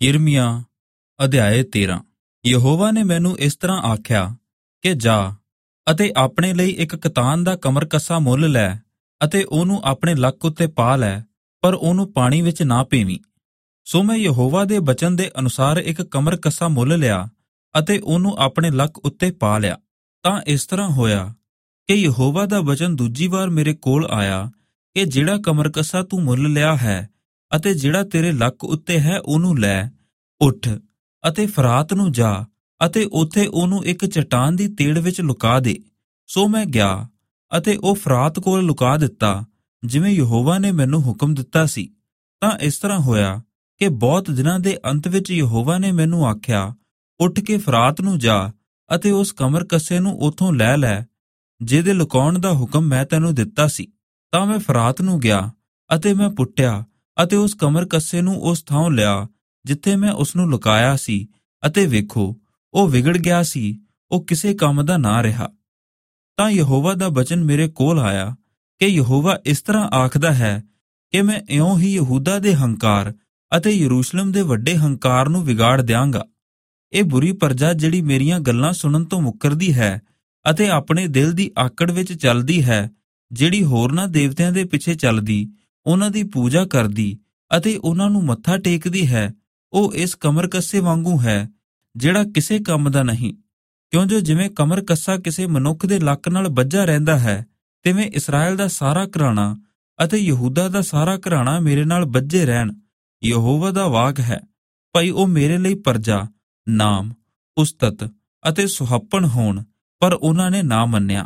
ਯਿਰਮੀਆ ਅਧਿਆਇ 13। ਯਹੋਵਾ ਨੇ ਮੈਨੂੰ ਇਸ ਤਰ੍ਹਾਂ ਆਖਿਆ ਕਿ ਜਾ ਅਤੇ ਆਪਣੇ ਲਈ ਇੱਕ ਕਤਾਨ ਦਾ ਕਮਰਕੱਸਾ ਮੁੱਲ ਲੈ ਅਤੇ ਉਹਨੂੰ ਆਪਣੇ ਲੱਕ ਉੱਤੇ ਪਾ ਲੈ, ਪਰ ਉਹਨੂੰ ਪਾਣੀ ਵਿੱਚ ਨਾ ਭੇਵੀਂ। ਸੋ ਮੈਂ ਯਹੋਵਾ ਦੇ ਬਚਨ ਦੇ ਅਨੁਸਾਰ ਇੱਕ ਕਮਰਕੱਸਾ ਮੁੱਲ ਲਿਆ ਅਤੇ ਉਹਨੂੰ ਆਪਣੇ ਲੱਕ ਉੱਤੇ ਪਾ ਲਿਆ। ਤਾਂ ਇਸ ਤਰ੍ਹਾਂ ਹੋਇਆ ਕਿ ਯਹੋਵਾ ਦਾ ਬਚਨ ਦੂਜੀ ਵਾਰ ਮੇਰੇ ਕੋਲ ਆਇਆ ਕਿ ਜਿਹੜਾ ਕਮਰਕੱਸਾ ਤੂੰ ਮੁੱਲ ਲਿਆ ਹੈ ਅਤੇ ਜਿਹੜਾ ਤੇਰੇ ਲੱਕ ਉੱਤੇ ਹੈ, ਉਹਨੂੰ ਲੈ, ਉੱਠ ਅਤੇ ਫਰਾਤ ਨੂੰ ਜਾ ਅਤੇ ਉੱਥੇ ਉਹਨੂੰ ਇੱਕ ਚਟਾਨ ਦੀ ਤੇੜ ਵਿੱਚ ਲੁਕਾ ਦੇ। ਸੋ ਮੈਂ ਗਿਆ ਅਤੇ ਉਹ ਫਰਾਤ ਕੋਲ ਲੁਕਾ ਦਿੱਤਾ, ਜਿਵੇਂ ਯਹੋਵਾ ਨੇ ਮੈਨੂੰ ਹੁਕਮ ਦਿੱਤਾ ਸੀ। ਤਾਂ ਇਸ ਤਰ੍ਹਾਂ ਹੋਇਆ ਕਿ ਬਹੁਤ ਦਿਨਾਂ ਦੇ ਅੰਤ ਵਿੱਚ ਯਹੋਵਾ ਨੇ ਮੈਨੂੰ ਆਖਿਆ, ਉੱਠ ਕੇ ਫਰਾਤ ਨੂੰ ਜਾ ਅਤੇ ਉਸ ਕਮਰਕੱਸੇ ਨੂੰ ਉੱਥੋਂ ਲੈ ਲੈ, ਜਿਹਦੇ ਲੁਕਾਉਣ ਦਾ ਹੁਕਮ ਮੈਂ ਤੈਨੂੰ ਦਿੱਤਾ ਸੀ। ਤਾਂ ਮੈਂ ਫਰਾਤ ਨੂੰ ਗਿਆ ਅਤੇ ਮੈਂ ਪੁੱਟਿਆ ਅਤੇ ਉਸ ਕਮਰਕੱਸੇ ਨੂੰ ਉਸ ਥਾਂ ਲਿਆ ਜਿੱਥੇ ਮੈਂ ਉਸਨੂੰ ਲੁਕਾਇਆ ਸੀ, ਅਤੇ ਵੇਖੋ, ਉਹ ਵਿਗੜ ਗਿਆ ਸੀ, ਉਹ ਕਿਸੇ ਕੰਮ ਦਾ ਨਾ ਰਿਹਾ। ਤਾਂ ਯਹੋਵਾ ਦਾ ਬਚਨ ਮੇਰੇ ਕੋਲ ਆਇਆ ਕਿ ਯਹੋਵਾ ਇਸ ਤਰ੍ਹਾਂ ਆਖਦਾ ਹੈ ਕਿ ਮੈਂ ਇਉਂ ਹੀ ਯਹੂਦਾ ਦੇ ਹੰਕਾਰ ਅਤੇ ਯਰੂਸ਼ਲਮ ਦੇ ਵੱਡੇ ਹੰਕਾਰ ਨੂੰ ਵਿਗਾੜ ਦਿਆਂਗਾ। ਇਹ ਬੁਰੀ ਪਰਜਾ ਜਿਹੜੀ ਮੇਰੀਆਂ ਗੱਲਾਂ ਸੁਣਨ ਤੋਂ ਮੁੱਕਰਦੀ ਹੈ ਅਤੇ ਆਪਣੇ ਦਿਲ ਦੀ ਆਕੜ ਵਿੱਚ ਚੱਲਦੀ ਹੈ, ਜਿਹੜੀ ਹੋਰਨਾਂ ਦੇਵਤਿਆਂ ਦੇ ਪਿੱਛੇ ਚੱਲਦੀ, ਉਹਨਾਂ ਦੀ ਪੂਜਾ ਕਰਦੀ ਅਤੇ ਉਹਨਾਂ ਨੂੰ ਮੱਥਾ ਟੇਕਦੀ ਹੈ, ਉਹ ਇਸ ਕਮਰਕੱਸੇ ਵਾਂਗੂ ਹੈ ਜਿਹੜਾ ਕਿਸੇ ਕੰਮ ਦਾ ਨਹੀਂ। ਕਿਉਂ ਜੋ ਜਿਵੇਂ ਕਮਰਕੱਸਾ ਕਿਸੇ ਮਨੁੱਖ ਦੇ ਲੱਕ ਨਾਲ ਬੱਝਾ ਰਹਿੰਦਾ ਹੈ, ਤਿਵੇਂ ਇਸਰਾਏਲ ਦਾ ਸਾਰਾ ਘਰਾਣਾ ਅਤੇ ਯਹੂਦਾ ਦਾ ਸਾਰਾ ਘਰਾਣਾ ਮੇਰੇ ਨਾਲ ਬੱਝੇ ਰਹਿਣ। ਯਹੋਵਾ ਦਾ ਵਾਕ ਹੈ, ਭਾਈ ਉਹ ਮੇਰੇ ਲਈ ਪਰਜਾ, ਨਾਮ, ਉਸਤਤ ਅਤੇ ਸੁਹੱਪਣ ਹੋਣ, ਪਰ ਉਹਨਾਂ ਨੇ ਨਾ ਮੰਨਿਆ।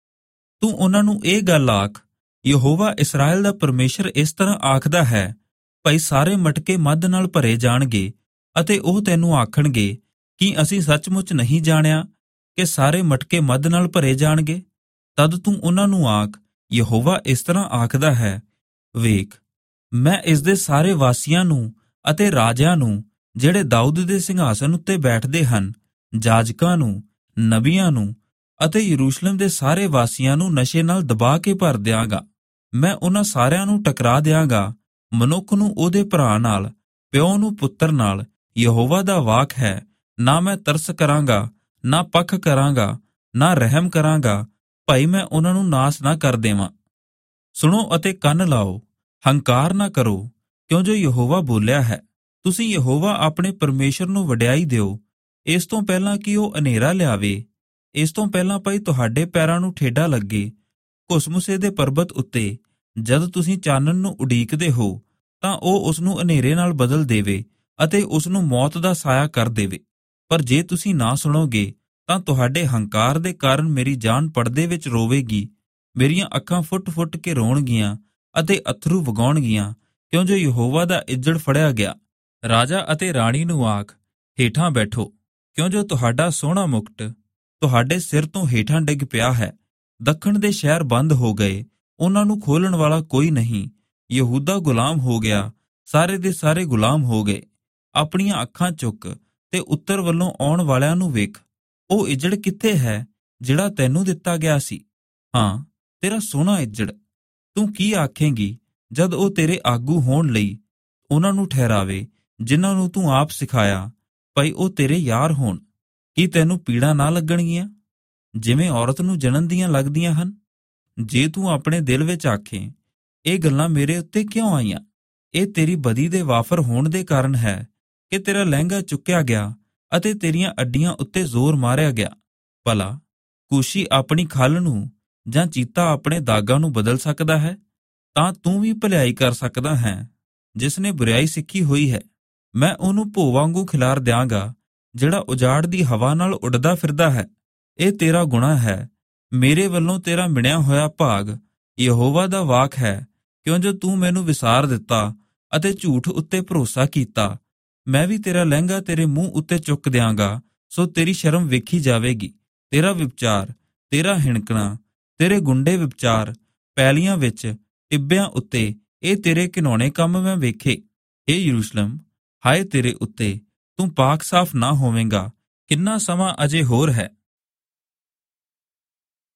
ਤੂੰ ਉਹਨਾਂ ਨੂੰ ਇਹ ਗੱਲ ਆਖ, ਯਹੋਵਾ ਇਸਰਾਏਲ ਦਾ ਪਰਮੇਸ਼ਰ ਇਸ ਤਰ੍ਹਾਂ ਆਖਦਾ ਹੈ, ਭਾਈ ਸਾਰੇ ਮਟਕੇ ਮੱਧ ਨਾਲ ਭਰੇ ਜਾਣਗੇ ਅਤੇ ਉਹ ਤੈਨੂੰ ਆਖਣਗੇ ਕਿ ਅਸੀਂ ਸੱਚਮੁੱਚ ਨਹੀਂ ਜਾਣਿਆ ਕਿ ਸਾਰੇ ਮਟਕੇ ਮੱਧ ਨਾਲ ਭਰੇ ਜਾਣਗੇ। ਤਦ ਤੂੰ ਉਹਨਾਂ ਨੂੰ ਆਖ, ਯਹੋਵਾ ਇਸ ਤਰ੍ਹਾਂ ਆਖਦਾ ਹੈ, ਵੇਖ, ਮੈਂ ਇਸ ਦੇ ਸਾਰੇ ਵਾਸੀਆਂ ਨੂੰ ਅਤੇ ਰਾਜਿਆਂ ਨੂੰ ਜਿਹੜੇ ਦਾਊਦ ਦੇ ਸਿੰਘਾਸਨ ਉੱਤੇ ਬੈਠਦੇ ਹਨ, ਜਾਜਕਾਂ ਨੂੰ, ਨਬੀਆਂ ਨੂੰ ਅਤੇ ਯਰੂਸ਼ਲਮ ਦੇ ਸਾਰੇ ਵਾਸੀਆਂ ਨੂੰ ਨਸ਼ੇ ਨਾਲ ਦਬਾ ਕੇ ਭਰ ਦਿਆਂਗਾ। ਮੈਂ ਉਹਨਾਂ ਸਾਰਿਆਂ ਨੂੰ ਟਕਰਾ ਦਿਆਂਗਾ, ਮਨੁੱਖ ਨੂੰ ਉਹਦੇ ਭਰਾ ਨਾਲ, ਪਿਓ ਨੂੰ ਪੁੱਤਰ ਨਾਲ। ਯਹੋਵਾ ਦਾ ਵਾਕ ਹੈ, ਨਾ ਮੈਂ ਤਰਸ ਕਰਾਂਗਾ, ਨਾ ਪੱਖ ਕਰਾਂਗਾ, ਨਾ ਰਹਿਮ ਕਰਾਂਗਾ, ਭਾਈ ਮੈਂ ਉਹਨਾਂ ਨੂੰ ਨਾਸ ਨਾ ਕਰ ਦੇਵਾਂ। ਸੁਣੋ ਅਤੇ ਕੰਨ ਲਾਓ, ਹੰਕਾਰ ਨਾ ਕਰੋ, ਕਿਉਂ ਜੋ ਯਹੋਵਾ ਬੋਲਿਆ ਹੈ। ਤੁਸੀਂ ਯਹੋਵਾ ਆਪਣੇ ਪਰਮੇਸ਼ਰ ਨੂੰ ਵਡਿਆਈ ਦਿਓ, ਇਸ ਤੋਂ ਪਹਿਲਾਂ ਕਿ ਉਹ ਹਨੇਰਾ ਲਿਆਵੇ, ਇਸ ਤੋਂ ਪਹਿਲਾਂ ਭਾਈ ਤੁਹਾਡੇ ਪੈਰਾਂ ਨੂੰ ਠੇਡਾ ਲੱਗੇ। ਘੁਸਮੁਸੇ ਦੇ ਪਰਬਤ ਉੱਤੇ ਜਦ ਤੁਸੀਂ ਚਾਨਣ ਨੂੰ ਉਡੀਕਦੇ ਹੋ, ਤਾਂ ਉਹ ਉਸ ਨੂੰ ਹਨੇਰੇ ਨਾਲ ਬਦਲ ਦੇਵੇ ਅਤੇ ਉਸ ਨੂੰ ਮੌਤ ਦਾ ਸਾਇਆ ਕਰ ਦੇਵੇ। ਪਰ ਜੇ ਤੁਸੀਂ ਨਾ ਸੁਣੋਗੇ, ਤਾਂ ਤੁਹਾਡੇ ਹੰਕਾਰ ਦੇ ਕਾਰਨ ਮੇਰੀ ਜਾਨ ਪਰਦੇ ਵਿੱਚ ਰੋਵੇਗੀ, ਮੇਰੀਆਂ ਅੱਖਾਂ ਫੁੱਟ-ਫੁੱਟ ਕੇ ਰੋਣਗੀਆਂ ਅਤੇ ਅਥਰੂ ਵਗਾਉਣਗੀਆਂ, ਕਿਉਂ ਜੋ ਯਹੋਵਾ ਦਾ ਇੱਜੜ ਫੜਿਆ ਗਿਆ। ਰਾਜਾ ਅਤੇ ਰਾਣੀ ਨੂੰ ਆਖ, ਹੇਠਾਂ ਬੈਠੋ, ਕਿਉਂ ਜੋ ਤੁਹਾਡਾ ਸੋਹਣਾ ਮੁਕਟ ਤੁਹਾਡੇ ਸਿਰ ਤੋਂ ਹੇਠਾਂ ਡਿੱਗ ਪਿਆ ਹੈ। ਦੱਖਣ ਦੇ ਸ਼ਹਿਰ ਬੰਦ ਹੋ ਗਏ, ਉਹਨਾਂ ਨੂੰ ਖੋਲ੍ਹਣ ਵਾਲਾ ਕੋਈ ਨਹੀਂ। ਯਹੂਦਾ ਗੁਲਾਮ ਹੋ ਗਿਆ, ਸਾਰੇ ਦੇ ਸਾਰੇ ਗੁਲਾਮ ਹੋ ਗਏ। ਆਪਣੀਆਂ ਅੱਖਾਂ ਚੁੱਕ ਤੇ ਉੱਤਰ ਵੱਲੋਂ ਆਉਣ ਵਾਲਿਆਂ ਨੂੰ ਵੇਖ, ਉਹ ਇੱਜੜ ਕਿੱਥੇ ਹੈ ਜਿਹੜਾ ਤੈਨੂੰ ਦਿੱਤਾ ਗਿਆ ਸੀ? ਹਾਂ, ਤੇਰਾ ਸੋਹਣਾ ਇੱਜੜ। ਤੂੰ ਕੀ ਆਖੇਂਗੀ ਜਦ ਉਹ ਤੇਰੇ ਆਗੂ ਹੋਣ ਲਈ ਉਹਨਾਂ ਨੂੰ ਠਹਿਰਾਵੇ, ਜਿਨ੍ਹਾਂ ਨੂੰ ਤੂੰ ਆਪ ਸਿਖਾਇਆ, ਭਾਈ ਉਹ ਤੇਰੇ ਯਾਰ ਹੋਣ? ਕੀ ਤੈਨੂੰ ਪੀੜਾਂ ਨਾ ਲੱਗਣਗੀਆਂ ਜਿਵੇਂ ਔਰਤ ਨੂੰ ਜਣਨ ਦੀਆਂ ਲੱਗਦੀਆਂ ਹਨ? ਜੇ ਤੂੰ ਆਪਣੇ ਦਿਲ ਵਿੱਚ ਆਖੇ, ਇਹ ਗੱਲਾਂ ਮੇਰੇ ਉੱਤੇ ਕਿਉਂ ਆਈਆਂ? ਇਹ ਤੇਰੀ ਬਦੀ ਦੇ ਵਾਫਰ ਹੋਣ ਦੇ ਕਾਰਨ ਹੈ ਕਿ ਤੇਰਾ ਲਹਿੰਗਾ ਚੁੱਕਿਆ ਗਿਆ ਅਤੇ ਤੇਰੀਆਂ ਅੱਡੀਆਂ ਉੱਤੇ ਜ਼ੋਰ ਮਾਰਿਆ ਗਿਆ। ਭਲਾ ਕੂਸ਼ੀ ਆਪਣੀ ਖੱਲ ਨੂੰ ਜਾਂ ਚੀਤਾ ਆਪਣੇ ਦਾਗਾਂ ਨੂੰ ਬਦਲ ਸਕਦਾ ਹੈ? ਤਾਂ ਤੂੰ ਵੀ ਭਲਾਈ ਕਰ ਸਕਦਾ ਹੈ ਜਿਸ ਨੇ ਬੁਰਾਈ ਸਿੱਖੀ ਹੋਈ ਹੈ। ਮੈਂ ਉਹਨੂੰ ਭੋ ਵਾਂਗੂ ਖਿਲਾਰ ਦਿਆਂਗਾ ਜਿਹੜਾ ਉਜਾੜ ਦੀ ਹਵਾ ਨਾਲ ਉੱਡਦਾ ਫਿਰਦਾ ਹੈ। ਇਹ ਤੇਰਾ ਗੁਨਾਹ ਹੈ, ਮੇਰੇ ਵੱਲੋਂ ਤੇਰਾ ਮਿਣਿਆ ਹੋਇਆ ਭਾਗ। ਯਹੋਵਾ ਦਾ ਵਾਕ ਹੈ, ਕਿਉਂ ਜੋ ਤੂੰ ਮੈਨੂੰ ਵਿਸਾਰ ਦਿੱਤਾ ਅਤੇ ਝੂਠ ਉੱਤੇ ਭਰੋਸਾ ਕੀਤਾ, ਮੈਂ ਵੀ ਤੇਰਾ ਲਹਿੰਗਾ ਤੇਰੇ ਮੂੰਹ ਉੱਤੇ ਚੁੱਕ ਦਿਆਂਗਾ, ਸੋ ਤੇਰੀ ਸ਼ਰਮ ਵੇਖੀ ਜਾਵੇਗੀ। ਤੇਰਾ ਵਿਭਚਾਰ, ਤੇਰਾ ਹਿਣਕਣਾ, ਤੇਰੇ ਗੁੰਡੇ ਵਿਭਚਾਰ, ਪੈਲੀਆਂ ਵਿੱਚ, ਟਿੱਬਿਆਂ ਉੱਤੇ, ਇਹ ਤੇਰੇ ਘਿਨਾਉਣੇ ਕੰਮ ਮੈਂ ਵੇਖੇ। ਏ ਯਰੂਸ਼ਲਮ, ਹਾਏ ਤੇਰੇ ਉੱਤੇ, ਤੂੰ ਪਾਕ ਸਾਫ਼ ਨਾ ਹੋਵੇਂਗਾ। ਕਿੰਨਾ ਸਮਾਂ ਅਜੇ ਹੋਰ ਹੈ